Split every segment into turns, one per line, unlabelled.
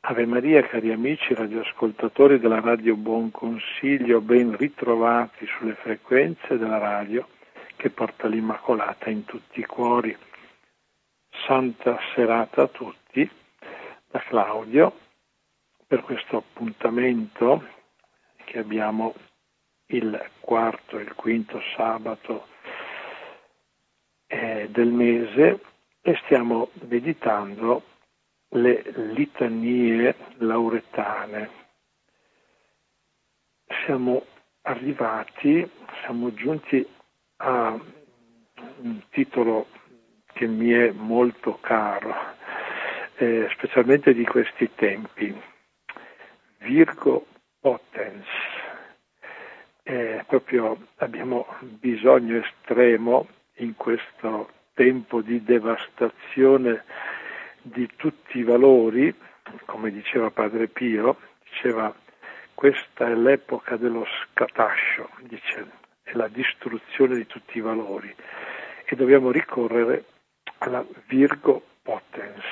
Ave Maria, cari amici radioascoltatori della Radio Buon Consiglio, ben ritrovati sulle frequenze della radio che porta l'Immacolata in tutti i cuori. Santa serata a tutti da Claudio per questo appuntamento che abbiamo il quarto e il quinto sabato del mese e stiamo meditando le litanie lauretane. Siamo giunti a un titolo che mi è molto caro, specialmente di questi tempi, Virgo Potens. Proprio abbiamo bisogno estremo in questo tempo di devastazione di tutti i valori, come diceva Padre Pio, diceva questa è l'epoca dello scatascio, dice, è la distruzione di tutti i valori e dobbiamo ricorrere alla Virgo Potens.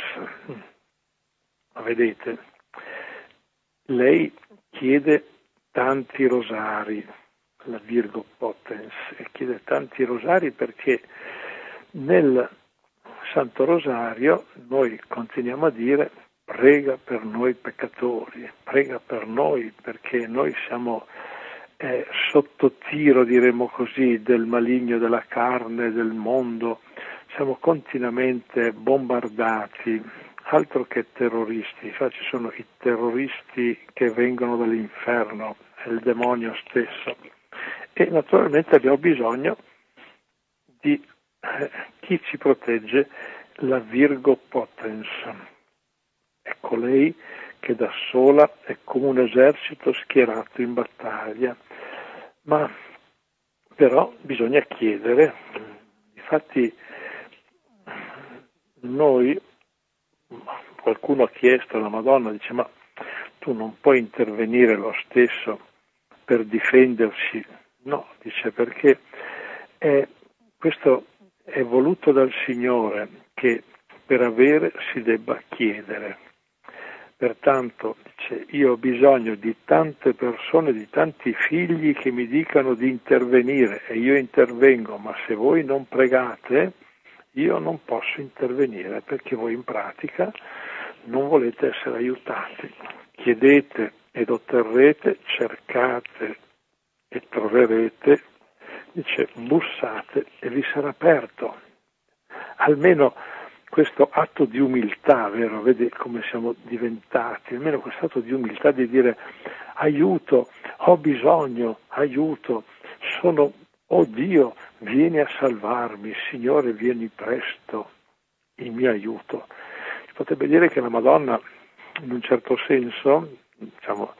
Vedete, lei chiede tanti rosari, la Virgo Potens, e chiede tanti rosari perché nel Santo Rosario noi continuiamo a dire prega per noi peccatori, prega per noi perché noi siamo sotto tiro, diremo così, del maligno della carne, del mondo, siamo continuamente bombardati, altro che terroristi, infatti ci sono i terroristi che vengono dall'inferno, è il demonio stesso e naturalmente abbiamo bisogno di chi ci protegge, la Virgo Potens. Ecco lei che da sola è come un esercito schierato in battaglia, ma però bisogna chiedere. Infatti qualcuno ha chiesto alla Madonna, dice ma tu non puoi intervenire lo stesso per difenderci? No, dice perché questo è voluto dal Signore che per avere si debba chiedere. Pertanto, dice, io ho bisogno di tante persone, di tanti figli che mi dicano di intervenire e io intervengo, ma se voi non pregate, io non posso intervenire perché voi in pratica non volete essere aiutati. Chiedete ed otterrete, cercate e troverete, dice bussate e vi sarà aperto. Almeno questo atto di umiltà, vero? Vedi come siamo diventati, almeno questo atto di umiltà di dire aiuto, ho bisogno, aiuto, oh Dio, vieni a salvarmi, Signore vieni presto in mio aiuto. Si potrebbe dire che la Madonna in un certo senso, diciamo,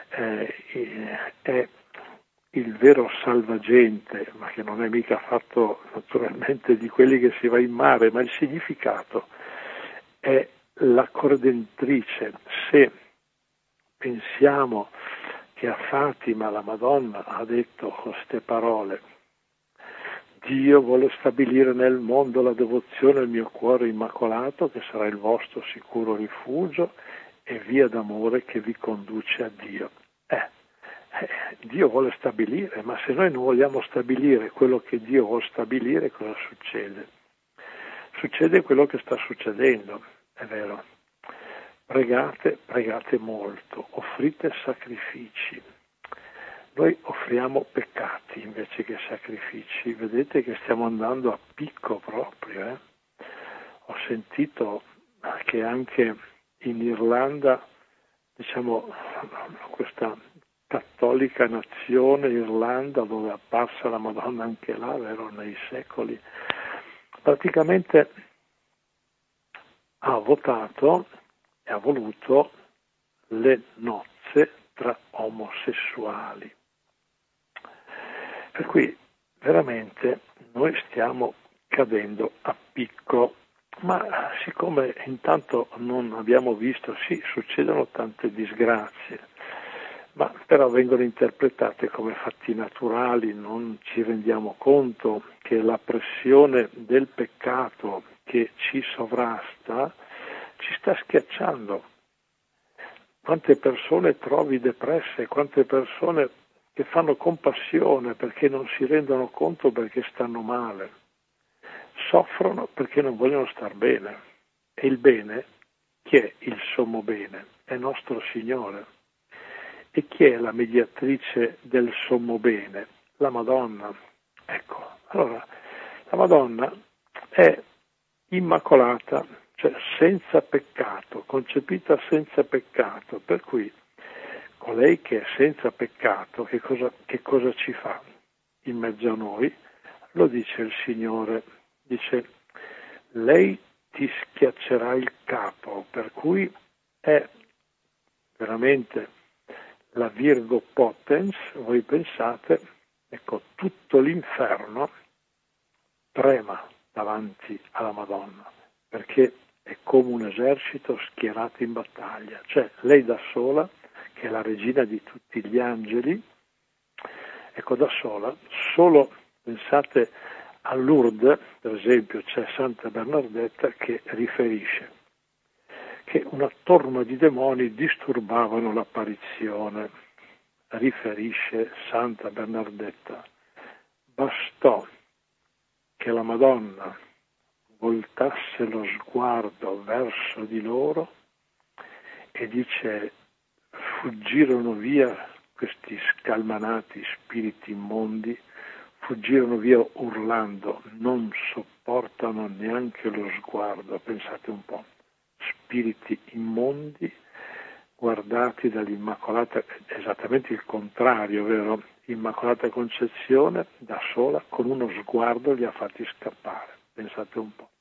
è il vero salvagente, ma che non è mica fatto naturalmente di quelli che si va in mare, ma il significato è la corredentrice. Se pensiamo che a Fatima la Madonna ha detto queste parole, Dio vuole stabilire nel mondo la devozione al mio cuore immacolato, che sarà il vostro sicuro rifugio e via d'amore che vi conduce a Dio. Dio vuole stabilire, ma se noi non vogliamo stabilire quello che Dio vuole stabilire, cosa succede? Succede quello che sta succedendo, è vero. Pregate, pregate molto, offrite sacrifici. Noi offriamo peccati invece che sacrifici. Vedete che stiamo andando a picco proprio. Ho sentito che anche in Irlanda, diciamo, questa cattolica nazione Irlanda dove è apparsa la Madonna anche là, vero, nei secoli, praticamente ha votato e ha voluto le nozze tra omosessuali. Per cui veramente noi stiamo cadendo a picco, ma siccome intanto non abbiamo visto, sì, succedono tante disgrazie, ma però vengono interpretate come fatti naturali, non ci rendiamo conto che la pressione del peccato che ci sovrasta ci sta schiacciando. quante persone trovi depresse, quante persone che fanno compassione perché non si rendono conto perché stanno male, soffrono perché non vogliono star bene. E il bene, chi è il sommo bene? È nostro Signore. E chi è la mediatrice del sommo bene? La Madonna. Ecco, allora, la Madonna è immacolata, cioè senza peccato, concepita senza peccato, per cui colei che è senza peccato, che cosa ci fa in mezzo a noi? Lo dice il Signore, dice, lei ti schiaccerà il capo, per cui è veramente la Virgo Potens. Voi pensate, ecco, tutto l'inferno trema davanti alla Madonna, perché è come un esercito schierato in battaglia, cioè lei da sola, che è la regina di tutti gli angeli, ecco, da sola, solo pensate a Lourdes, per esempio, c'è Santa Bernardetta che riferisce che una torma di demoni disturbavano l'apparizione. Riferisce Santa Bernardetta, bastò che la Madonna voltasse lo sguardo verso di loro e dice, fuggirono via questi scalmanati spiriti immondi, fuggirono via urlando, non sopportano neanche lo sguardo, pensate un po', spiriti immondi guardati dall'Immacolata, esattamente il contrario, vero? Immacolata Concezione da sola con uno sguardo li ha fatti scappare, pensate un po'.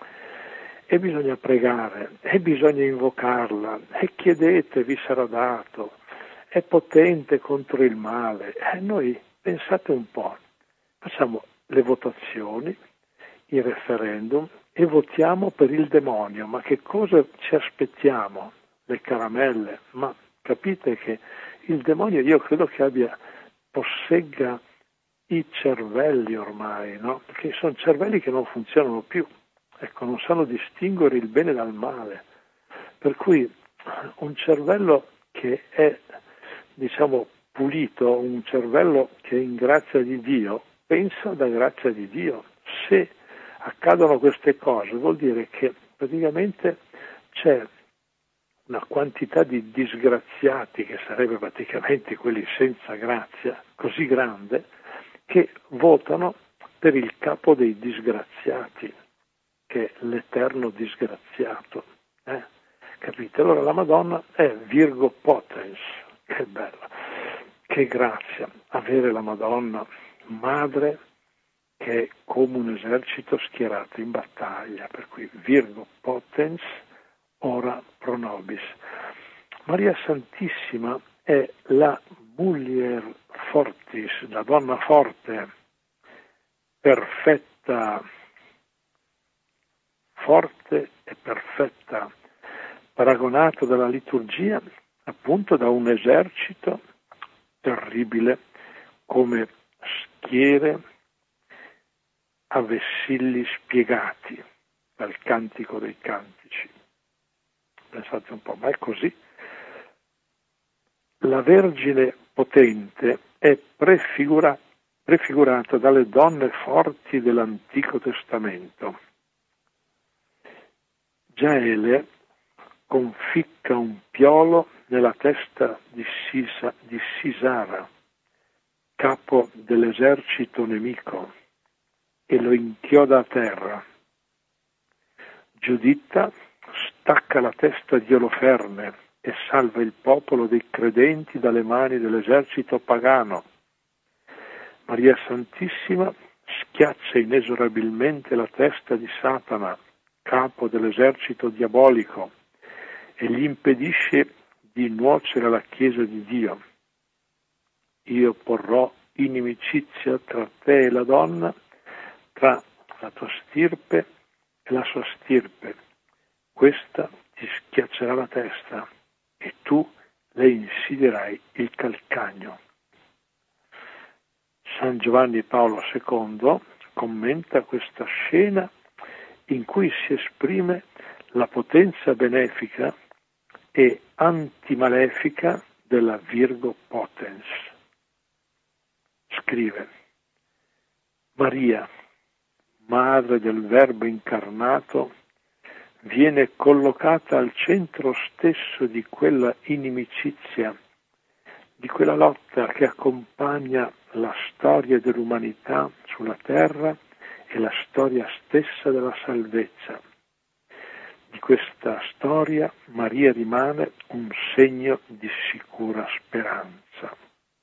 E bisogna pregare, e bisogna invocarla, e chiedete, vi sarà dato, è potente contro il male. E noi, pensate un po', facciamo le votazioni, i referendum e votiamo per il demonio, ma che cosa ci aspettiamo? Le caramelle? Ma capite che il demonio io credo che possegga i cervelli ormai, no? Perché sono cervelli che non funzionano più, ecco, non sanno distinguere il bene dal male, per cui un cervello che è, diciamo, pulito, un cervello che è in grazia di Dio, pensa da grazia di Dio. Se accadono queste cose vuol dire che praticamente c'è una quantità di disgraziati, che sarebbe praticamente quelli senza grazia, così grande, che votano per il capo dei disgraziati, che è l'eterno disgraziato. Capite? Allora la Madonna è Virgo Potens, che bella, che grazia avere la Madonna, madre che è come un esercito schierato in battaglia, per cui Virgo Potens, ora pro nobis. Maria Santissima è la Mulier Fortis, la donna forte, perfetta, forte e perfetta, paragonato dalla liturgia appunto da un esercito terribile come schiere a vessilli spiegati dal Cantico dei Cantici. Pensate un po', ma è così. La Vergine potente è prefigurata dalle donne forti dell'Antico Testamento. Giaele conficca un piolo nella testa di Sisara, capo dell'esercito nemico, e lo inchioda a terra. Giuditta stacca la testa di Oloferne e salva il popolo dei credenti dalle mani dell'esercito pagano. Maria Santissima schiaccia inesorabilmente la testa di Satana, capo dell'esercito diabolico, e gli impedisce di nuocere alla Chiesa di Dio. Io porrò inimicizia tra te e la donna, tra la tua stirpe e la sua stirpe. Questa ti schiaccerà la testa e tu le insidierai il calcagno. San Giovanni Paolo II commenta questa scena in cui si esprime la potenza benefica e antimalefica della Virgo Potens. Scrive: Maria, madre del Verbo incarnato, viene collocata al centro stesso di quella inimicizia, di quella lotta che accompagna la storia dell'umanità sulla terra e la storia stessa della salvezza. Di questa storia Maria rimane un segno di sicura speranza.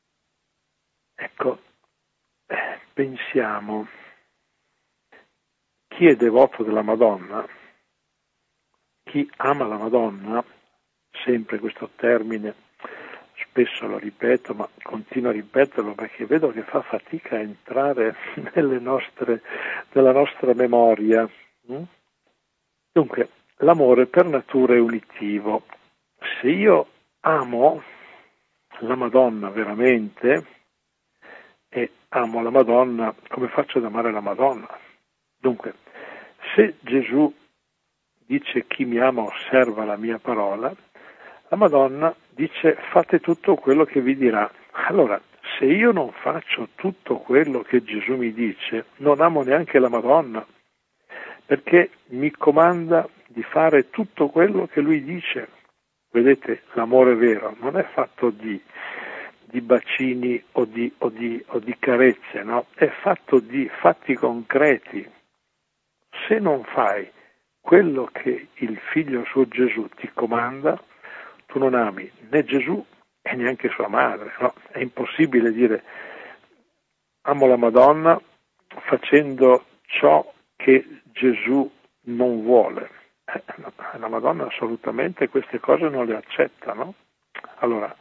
Ecco, pensiamo, chi è devoto della Madonna, chi ama la Madonna, sempre questo termine, spesso lo ripeto, ma continuo a ripeterlo perché vedo che fa fatica a entrare nella nostra memoria. Dunque, l'amore per natura è unitivo. Se io amo la Madonna veramente e amo la Madonna, come faccio ad amare la Madonna? Dunque, se Gesù dice chi mi ama osserva la mia parola, la Madonna dice fate tutto quello che vi dirà. Allora, se io non faccio tutto quello che Gesù mi dice, non amo neanche la Madonna, perché mi comanda di fare tutto quello che lui dice. Vedete, l'amore vero non è fatto di bacini o di carezze, no? È fatto di fatti concreti. Se non fai quello che il figlio suo Gesù ti comanda, tu non ami né Gesù e neanche sua madre, no? È impossibile dire amo la Madonna facendo ciò che Gesù non vuole. La Madonna assolutamente queste cose non le accetta, no? Allora,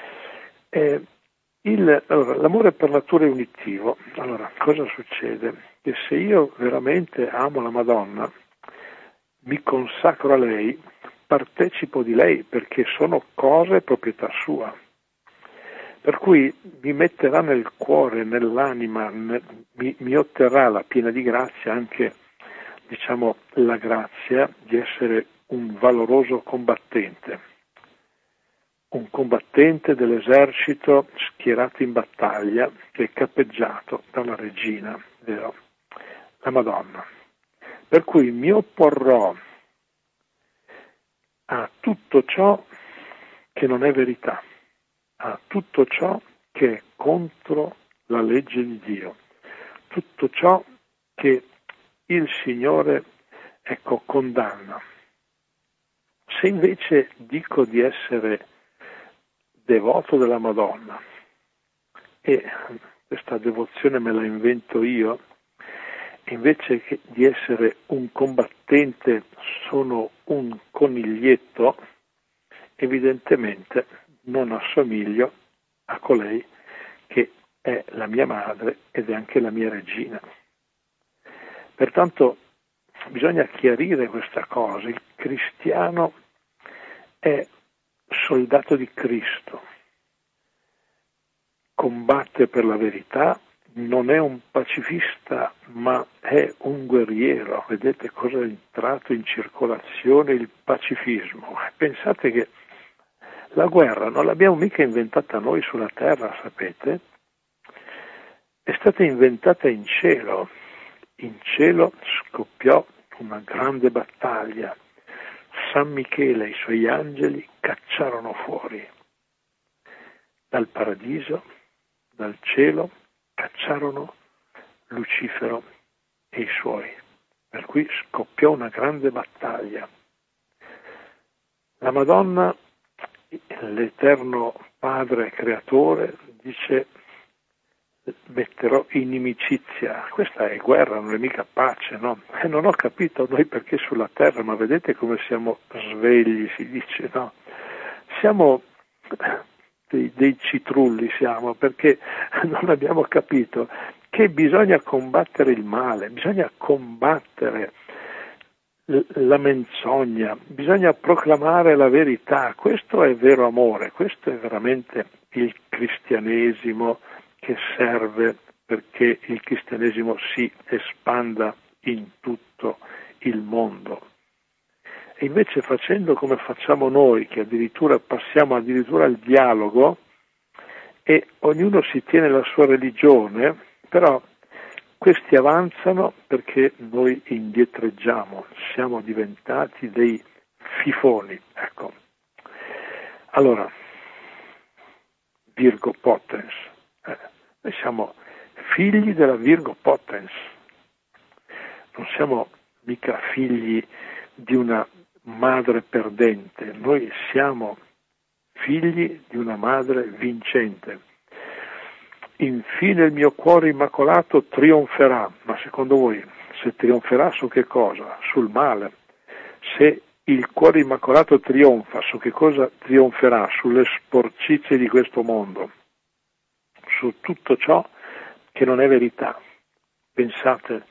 l'amore per natura è unitivo. Allora, cosa succede? Che se io veramente amo la Madonna, mi consacro a lei, partecipo di lei, perché sono cose proprietà sua. Per cui mi metterà nel cuore, nell'anima, mi otterrà la piena di grazia anche, diciamo, la grazia di essere un valoroso combattente. Un combattente dell'esercito schierato in battaglia che è cappeggiato da una regina, vero? La Madonna. Per cui mi opporrò a tutto ciò che non è verità, a tutto ciò che è contro la legge di Dio, tutto ciò che il Signore, condanna. Se invece dico di essere devoto della Madonna e questa devozione me la invento io, invece che di essere un combattente sono un coniglietto, evidentemente non assomiglio a colei che è la mia madre ed è anche la mia regina. Pertanto bisogna chiarire questa cosa. Il cristiano è soldato di Cristo, combatte per la verità, non è un pacifista ma è un guerriero. Vedete cosa è entrato in circolazione il pacifismo. Pensate che la guerra non l'abbiamo mica inventata noi sulla terra, sapete? È stata inventata in cielo. In cielo scoppiò una grande battaglia. San Michele e i suoi angeli cacciarono fuori dal paradiso, dal cielo, cacciarono Lucifero e i suoi, per cui scoppiò una grande battaglia. La Madonna, l'Eterno Padre Creatore, dice metterò inimicizia. Questa è guerra, non è mica pace, no? E non ho capito noi perché sulla terra, ma vedete come siamo svegli, si dice, no? Siamo dei citrulli, siamo, perché non abbiamo capito che bisogna combattere il male, bisogna combattere la menzogna, bisogna proclamare la verità. Questo è vero amore, questo è veramente il cristianesimo che serve perché il cristianesimo si espanda in tutto il mondo. invece facendo come facciamo noi, che addirittura passiamo addirittura al dialogo e ognuno si tiene la sua religione, però questi avanzano perché noi indietreggiamo, siamo diventati dei fifoni. Ecco. Allora, Virgo Potens, noi siamo figli della Virgo Potens, non siamo mica figli di una madre perdente, noi siamo figli di una madre vincente. Infine il mio cuore immacolato trionferà, ma secondo voi se trionferà su che cosa? Sul male. Se il cuore immacolato trionfa, su che cosa trionferà? Sulle sporcizie di questo mondo, su tutto ciò che non è verità. Pensate,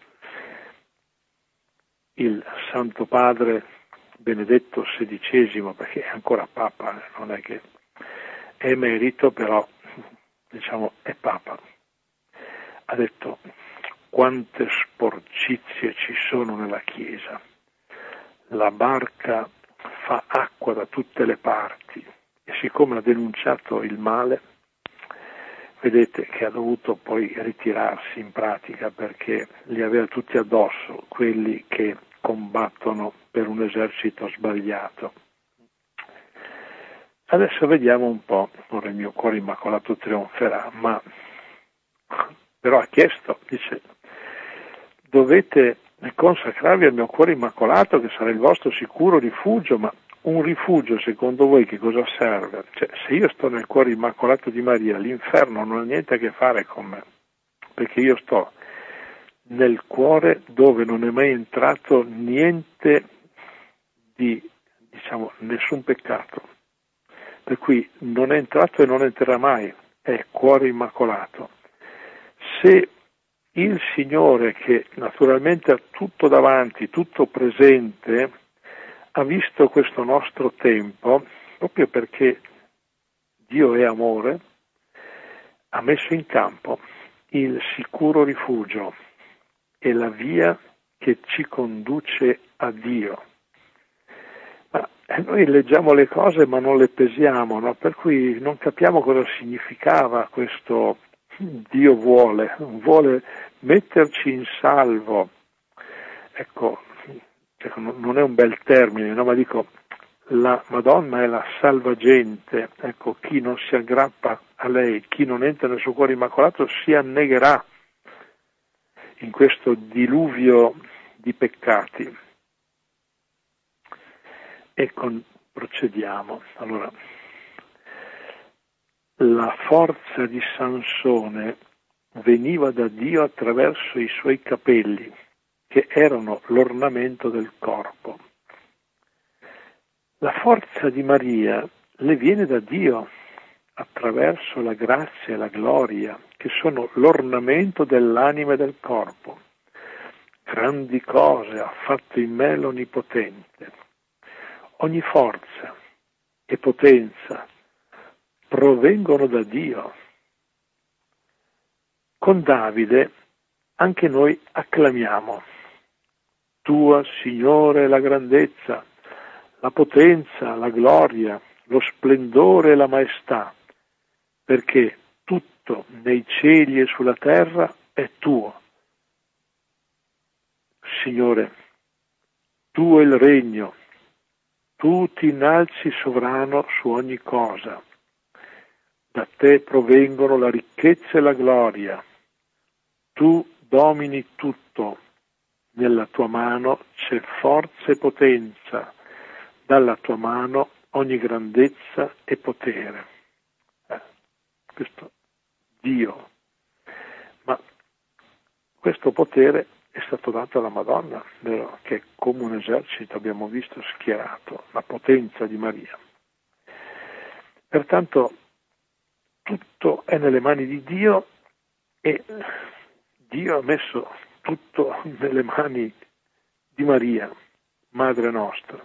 il Santo Padre Benedetto XVI, perché è ancora Papa, non è che è emerito, però diciamo è Papa, ha detto: quante sporcizie ci sono nella Chiesa, la barca fa acqua da tutte le parti, e siccome ha denunciato il male, vedete che ha dovuto poi ritirarsi in pratica perché li aveva tutti addosso quelli che combattono per un esercito sbagliato. Adesso vediamo un po', ora il mio cuore immacolato trionferà, ma però ha chiesto, dice: dovete consacrarvi al mio cuore immacolato che sarà il vostro sicuro rifugio, ma un rifugio secondo voi che cosa serve? Cioè, se io sto nel cuore immacolato di Maria, l'inferno non ha niente a che fare con me, perché io sto nel cuore dove non è mai entrato niente di, diciamo, nessun peccato, per cui non è entrato e non entrerà mai, è cuore immacolato. Se il Signore, che naturalmente ha tutto davanti, tutto presente, ha visto questo nostro tempo, proprio perché Dio è amore, ha messo in campo il sicuro rifugio e la via che ci conduce a Dio. Ma noi leggiamo le cose ma non le pesiamo, no? Per cui non capiamo cosa significava questo Dio vuole metterci in salvo. Ecco, non è un bel termine, no? Ma dico, la Madonna è la salvagente, ecco, chi non si aggrappa a lei, chi non entra nel suo cuore immacolato si annegherà in questo diluvio di peccati. E procediamo. Allora, la forza di Sansone veniva da Dio attraverso i suoi capelli, che erano l'ornamento del corpo. La forza di Maria le viene da Dio attraverso la grazia e la gloria, che sono l'ornamento dell'anima e del corpo. Grandi cose ha fatto in me l'Onnipotente. Ogni forza e potenza provengono da Dio. Con Davide anche noi acclamiamo: Tua, Signore, la grandezza, la potenza, la gloria, lo splendore e la maestà, perché tutto nei cieli e sulla terra è tuo. Signore, tuo è il regno, tu ti innalzi sovrano su ogni cosa. Da te provengono la ricchezza e la gloria. Tu domini tutto. Nella tua mano c'è forza e potenza. Dalla tua mano ogni grandezza e potere. Questo Dio. Ma questo potere è stato dato alla Madonna, vero? Che è come un esercito, abbiamo visto, schierato, la potenza di Maria. Pertanto tutto è nelle mani di Dio e Dio ha messo tutto nelle mani di Maria, Madre nostra,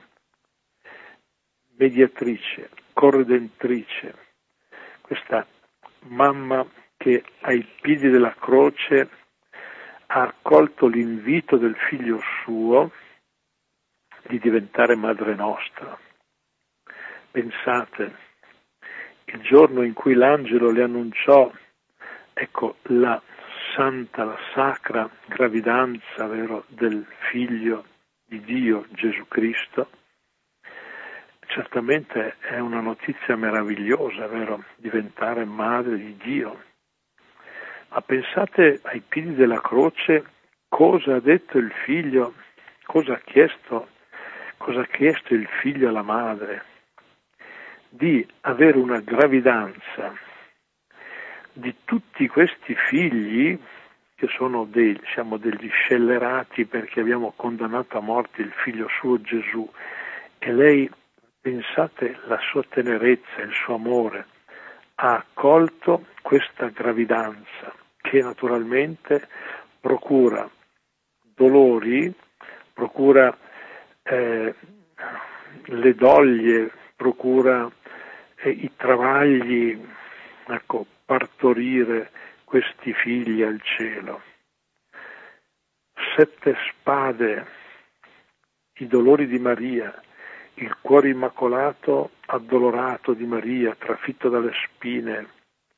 mediatrice, corredentrice, questa mamma che ai piedi della croce ha accolto l'invito del figlio suo di diventare madre nostra. Pensate, il giorno in cui l'angelo le annunciò, ecco, la santa, la sacra gravidanza, vero, del figlio di Dio, Gesù Cristo, certamente è una notizia meravigliosa, vero, diventare madre di Dio. Ma pensate ai piedi della croce, cosa ha detto il figlio, cosa ha chiesto il figlio alla madre? Di avere una gravidanza di tutti questi figli, che sono degli scellerati perché abbiamo condannato a morte il figlio suo Gesù, e lei, pensate la sua tenerezza, il suo amore, ha accolto questa gravidanza che naturalmente procura dolori, procura le doglie, procura i travagli, ecco, partorire questi figli al cielo. 7 spade, i dolori di Maria, il cuore immacolato, addolorato di Maria, trafitto dalle spine.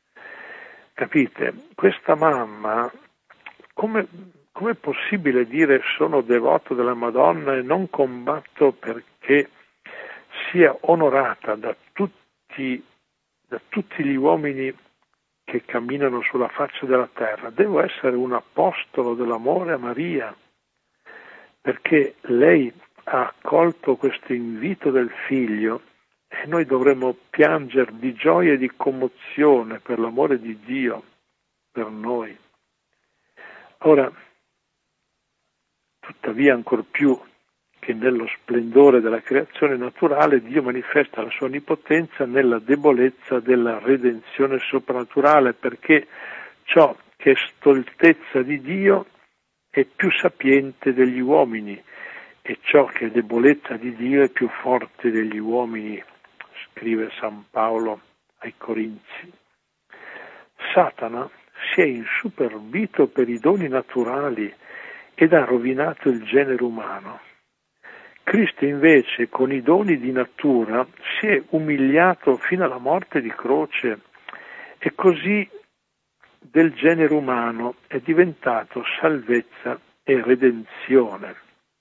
Capite? Questa mamma, come è possibile dire sono devoto della Madonna e non combatto perché sia onorata da tutti gli uomini che camminano sulla faccia della terra? Devo essere un apostolo dell'amore a Maria, perché lei ha accolto questo invito del figlio e noi dovremmo piangere di gioia e di commozione per l'amore di Dio per noi. Ora, tuttavia, ancor più che nello splendore della creazione naturale, Dio manifesta la sua onnipotenza nella debolezza della redenzione soprannaturale, perché ciò che è stoltezza di Dio è più sapiente degli uomini e ciò che è debolezza di Dio è più forte degli uomini, scrive San Paolo ai Corinzi. Satana si è insuperbito per i doni naturali ed ha rovinato il genere umano. Cristo invece, con i doni di natura, si è umiliato fino alla morte di croce e così del genere umano è diventato salvezza e redenzione.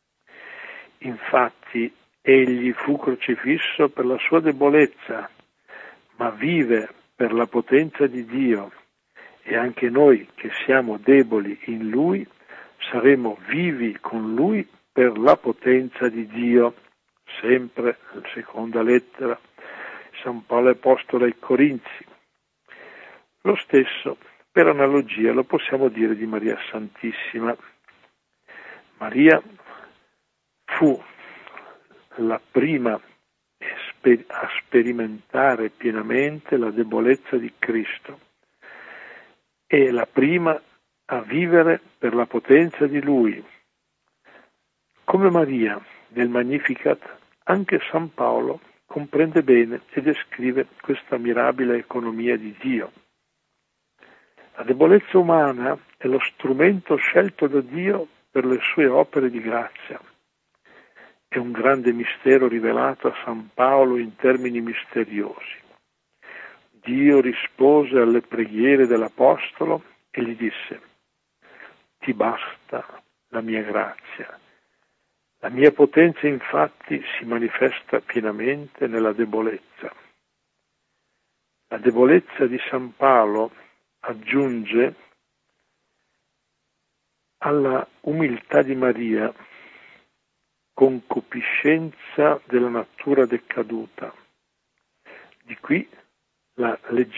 Infatti, egli fu crocifisso per la sua debolezza, ma vive per la potenza di Dio, e anche noi che siamo deboli in Lui saremo vivi con Lui per la potenza di Dio. Sempre la seconda lettera San Paolo Apostolo ai Corinzi. Lo stesso, per analogia, lo possiamo dire di Maria Santissima. Maria fu la prima a sperimentare pienamente la debolezza di Cristo e la prima a vivere per la potenza di Lui. Come Maria nel Magnificat, anche San Paolo comprende bene e descrive questa mirabile economia di Dio. La debolezza umana è lo strumento scelto da Dio per le sue opere di grazia. È un grande mistero rivelato a San Paolo in termini misteriosi. Dio rispose alle preghiere dell'Apostolo e gli disse: «Ti basta la mia grazia. La mia potenza infatti si manifesta pienamente nella debolezza». La debolezza di San Paolo aggiunge alla umiltà di Maria concupiscenza della natura decaduta. Di qui la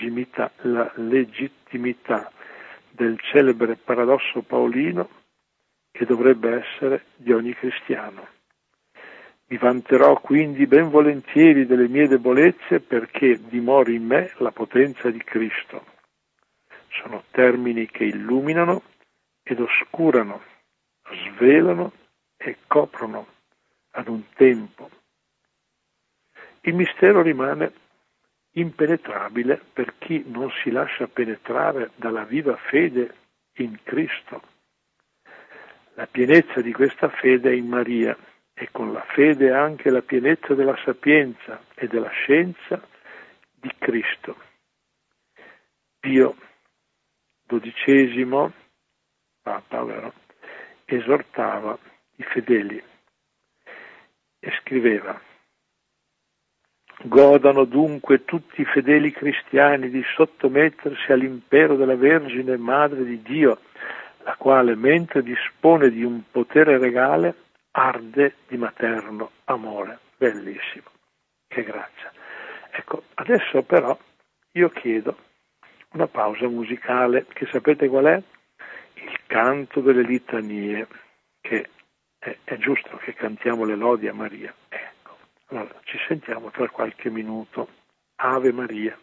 legittimità del celebre paradosso paolino che dovrebbe essere di ogni cristiano. Mi vanterò quindi ben volentieri delle mie debolezze perché dimori in me la potenza di Cristo. Sono termini che illuminano ed oscurano, svelano e coprono ad un tempo. Il mistero rimane impenetrabile per chi non si lascia penetrare dalla viva fede in Cristo. La pienezza di questa fede è in Maria e con la fede anche la pienezza della sapienza e della scienza di Cristo. Pio XII, Papa, vero? Esortava i fedeli e scriveva: godano dunque tutti i fedeli cristiani di sottomettersi all'impero della Vergine Madre di Dio, la quale, mentre dispone di un potere regale, arde di materno amore. Bellissimo, che grazia. Ecco, adesso però io chiedo una pausa musicale, che sapete qual è? Il canto delle litanie, che è giusto che cantiamo le lodi a Maria. Ecco, allora ci sentiamo tra qualche minuto. Ave Maria.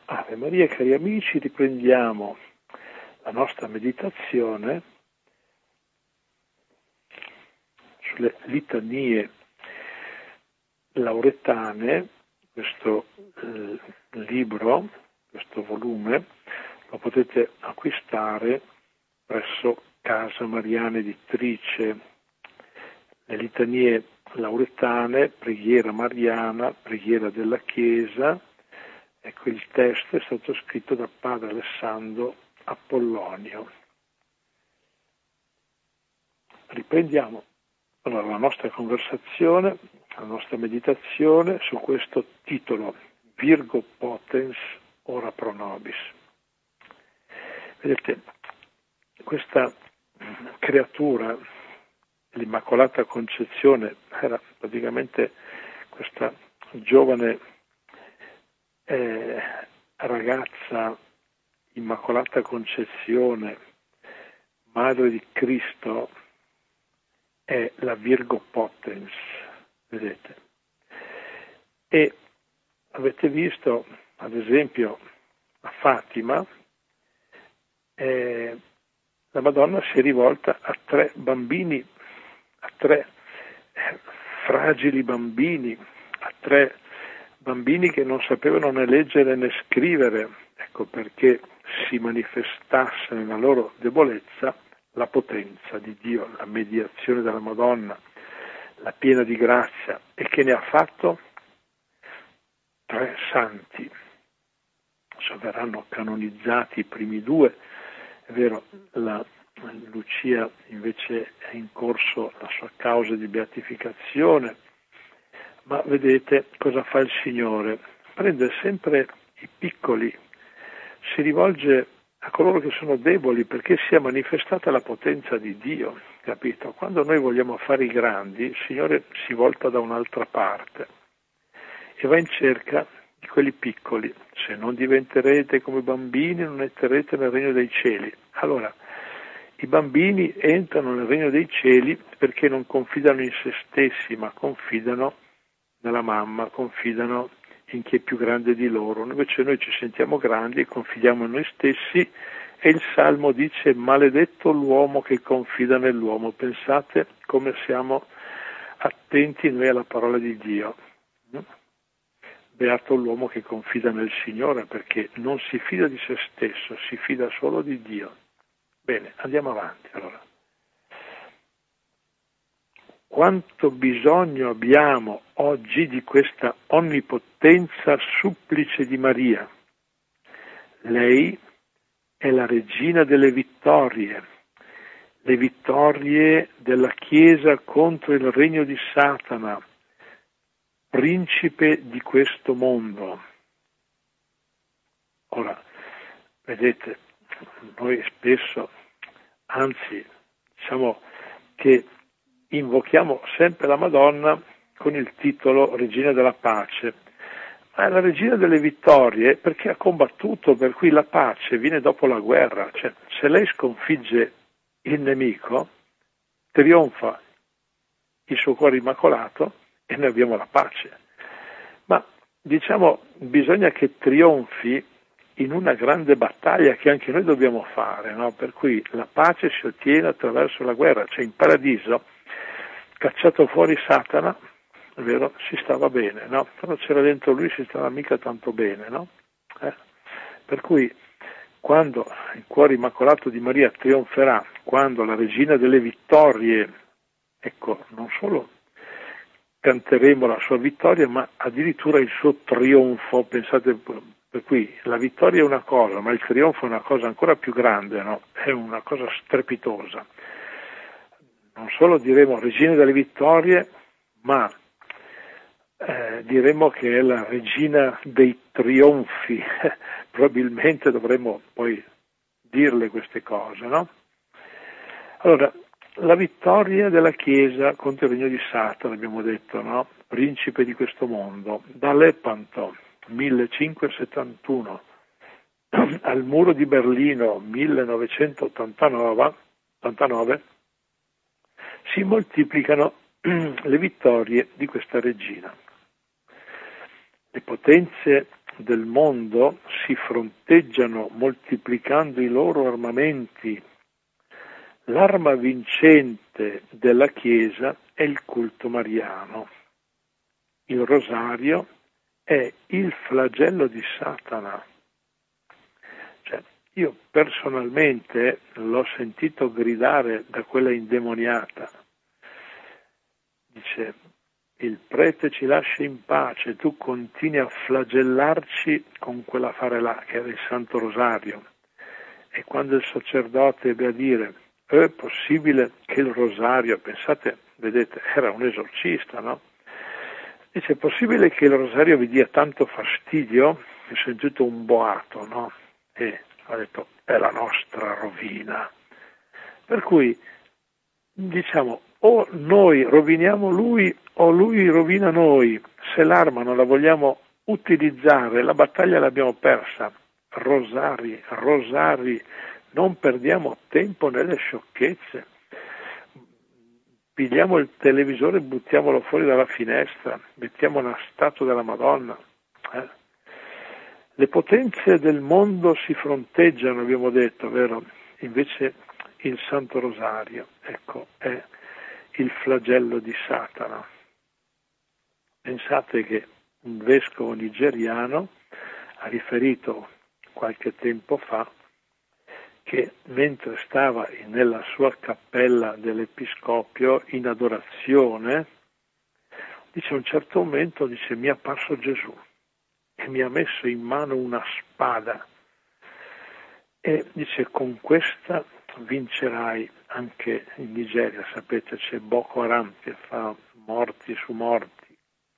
Ave Maria, cari amici, riprendiamo la nostra meditazione sulle litanie lauretane. Questo libro, questo volume, lo potete acquistare presso Casa Mariana Editrice. Le litanie lauretane, preghiera mariana, preghiera della Chiesa. Ecco, il testo è stato scritto da padre Alessandro Apollonio. Riprendiamo allora la nostra conversazione, la nostra meditazione su questo titolo, Virgo Potens ora pro nobis. Vedete, questa creatura, l'Immacolata Concezione, era praticamente questa giovane ragazza Immacolata Concezione, madre di Cristo, è la Virgo Potens, vedete. E avete visto, ad esempio, a Fatima, la Madonna si è rivolta a 3 bambini, a 3 fragili bambini, a 3 bambini che non sapevano né leggere né scrivere, ecco perché si manifestasse nella loro debolezza la potenza di Dio, la mediazione della Madonna, la piena di grazia, e che ne ha fatto 3 santi. Verranno canonizzati i primi 2, è vero, la Lucia invece è in corso la sua causa di beatificazione. Ma vedete cosa fa il Signore? Prende sempre i piccoli, si rivolge a coloro che sono deboli perché si è manifestata la potenza di Dio, capito? Quando noi vogliamo fare i grandi, il Signore si volta da un'altra parte e va in cerca di quelli piccoli. Se non diventerete come bambini non entrerete nel regno dei cieli. Allora, i bambini entrano nel regno dei cieli perché non confidano in se stessi, ma confidano nella mamma, confidano in chi è più grande di loro. Invece noi ci sentiamo grandi e confidiamo in noi stessi, e il Salmo dice: maledetto l'uomo che confida nell'uomo. Pensate come siamo attenti noi alla parola di Dio. Beato l'uomo che confida nel Signore, perché non si fida di se stesso, si fida solo di Dio. Bene, andiamo avanti allora. Quanto bisogno abbiamo oggi di questa onnipotenza supplice di Maria. Lei è la regina delle vittorie, le vittorie della Chiesa contro il regno di Satana, principe di questo mondo. Ora, vedete, noi spesso, anzi, diciamo che invochiamo sempre la Madonna con il titolo Regina della Pace, ma è la Regina delle Vittorie perché ha combattuto, per cui la pace viene dopo la guerra. Cioè, se lei sconfigge il nemico, trionfa il suo cuore immacolato e noi abbiamo la pace. Ma diciamo, bisogna che trionfi in una grande battaglia che anche noi dobbiamo fare, no? Per cui la pace si ottiene attraverso la guerra. Cioè, in paradiso, cacciato fuori Satana, è vero, si stava bene, no? Però c'era dentro lui, si stava mica tanto bene, no? Per cui quando il cuore immacolato di Maria trionferà, quando la regina delle vittorie, ecco, non solo canteremo la sua vittoria, ma addirittura il suo trionfo. Pensate, per cui la vittoria è una cosa, ma il trionfo è una cosa ancora più grande, no? È una cosa strepitosa. Non solo diremo regina delle vittorie, ma diremo che è la regina dei trionfi. Probabilmente dovremmo poi dirle queste cose, no? Allora, la vittoria della Chiesa contro il regno di Satana, abbiamo detto, no? Principe di questo mondo, da Lepanto 1571 al muro di Berlino 1989 si moltiplicano le vittorie di questa regina. Le potenze del mondo si fronteggiano moltiplicando i loro armamenti. L'arma vincente della Chiesa è il culto mariano. Il rosario è il flagello di Satana. Cioè, io personalmente l'ho sentito gridare da quella indemoniata. Dice: il prete ci lascia in pace, tu continui a flagellarci con quell'affare là, che era il Santo Rosario. E quando il sacerdote ebbe a dire: è possibile che il rosario, pensate, vedete, era un esorcista, no? Dice: è possibile che il rosario vi dia tanto fastidio? Ho sentito un boato, no? E ha detto: è la nostra rovina. Per cui, diciamo, o noi roviniamo lui o lui rovina noi. Se l'arma non la vogliamo utilizzare, la battaglia l'abbiamo persa. Rosari, rosari, non perdiamo tempo nelle sciocchezze. Pigliamo il televisore e buttiamolo fuori dalla finestra, mettiamo una statua della Madonna. Le potenze del mondo si fronteggiano, abbiamo detto, vero? Invece il Santo Rosario, ecco, è il flagello di Satana. Pensate che un vescovo nigeriano ha riferito qualche tempo fa che mentre stava nella sua cappella dell'Episcopio in adorazione, dice, a un certo momento, dice, mi è apparso Gesù e mi ha messo in mano una spada e dice: con questa vincerai. Anche in Nigeria, sapete, c'è Boko Haram che fa morti su morti.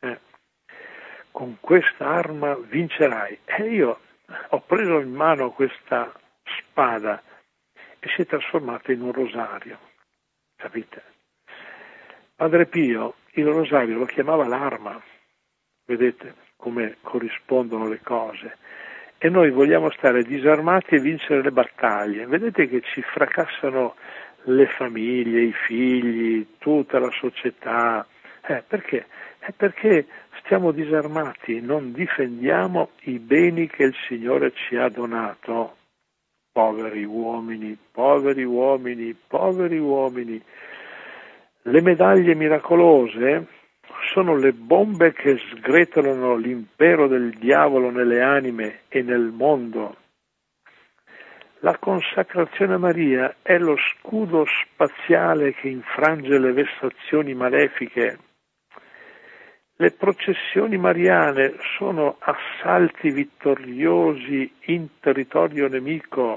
Con questa arma vincerai. E io ho preso in mano questa spada e si è trasformata in un rosario, capite? Padre Pio il rosario lo chiamava l'arma, vedete come corrispondono le cose, e noi vogliamo stare disarmati e vincere le battaglie. Vedete che ci fracassano le famiglie, i figli, tutta la società. Perché? È perché stiamo disarmati, non difendiamo i beni che il Signore ci ha donato. Poveri uomini, poveri uomini, poveri uomini. Le medaglie miracolose sono le bombe che sgretolano l'impero del diavolo nelle anime e nel mondo. La consacrazione a Maria è lo scudo spaziale che infrange le vessazioni malefiche. Le processioni mariane sono assalti vittoriosi in territorio nemico.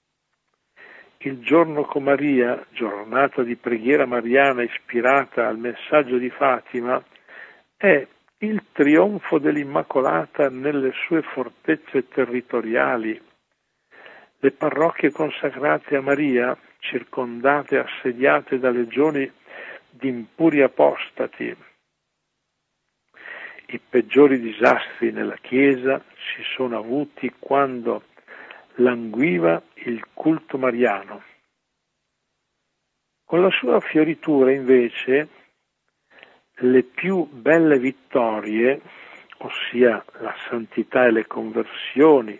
Il giorno con Maria, giornata di preghiera mariana ispirata al messaggio di Fatima, è il trionfo dell'Immacolata nelle sue fortezze territoriali. Le parrocchie consacrate a Maria, circondate e assediate da legioni di impuri apostati. I peggiori disastri nella Chiesa si sono avuti quando languiva il culto mariano. Con la sua fioritura, invece, le più belle vittorie, ossia la santità e le conversioni,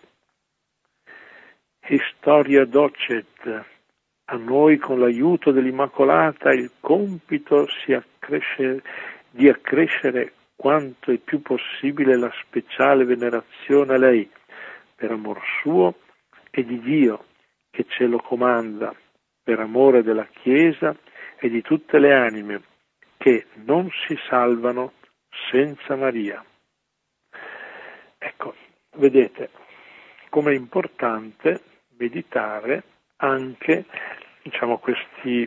Historia docet, a noi con l'aiuto dell'Immacolata il compito di accrescere quanto è più possibile la speciale venerazione a lei, per amor suo e di Dio che ce lo comanda, per amore della Chiesa e di tutte le anime che non si salvano senza Maria. Ecco, vedete com'è importante meditare anche, diciamo, queste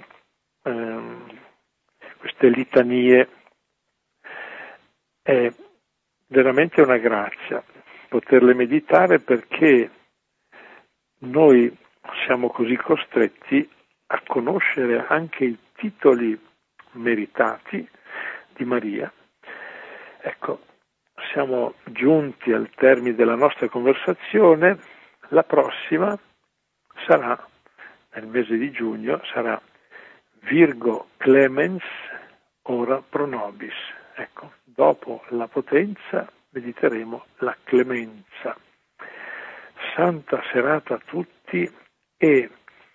litanie. È veramente una grazia poterle meditare, perché noi siamo così costretti a conoscere anche i titoli meritati di Maria. Ecco, siamo giunti al termine della nostra conversazione. La prossima sarà, nel mese di giugno, sarà Virgo Clemens ora pro nobis. Ecco, dopo la potenza mediteremo la clemenza. Santa serata a tutti e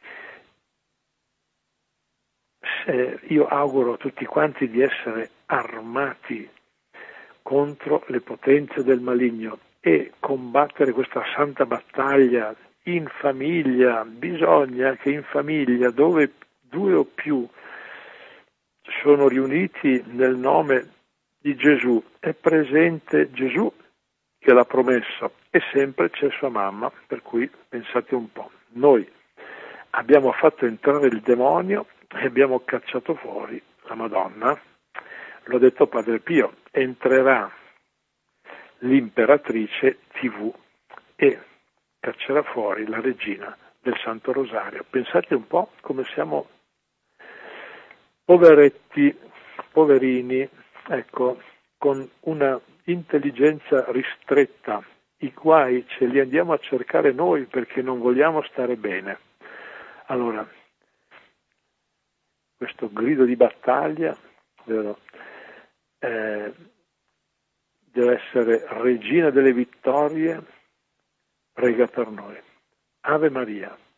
io auguro a tutti quanti di essere armati contro le potenze del maligno e combattere questa santa battaglia in famiglia. Bisogna che in famiglia, dove 2 o più sono riuniti nel nome di Gesù, è presente Gesù che l'ha promesso e sempre c'è sua mamma, per cui pensate un po', noi abbiamo fatto entrare il demonio e abbiamo cacciato fuori la Madonna. L'ho detto Padre Pio, entrerà l'imperatrice TV e caccerà fuori la regina del Santo Rosario. Pensate un po' come siamo poveretti, poverini, ecco, con una intelligenza ristretta, i guai ce li andiamo a cercare noi perché non vogliamo stare bene. Allora, questo grido di battaglia, vero, deve essere Regina delle Vittorie, prega per noi. Ave Maria.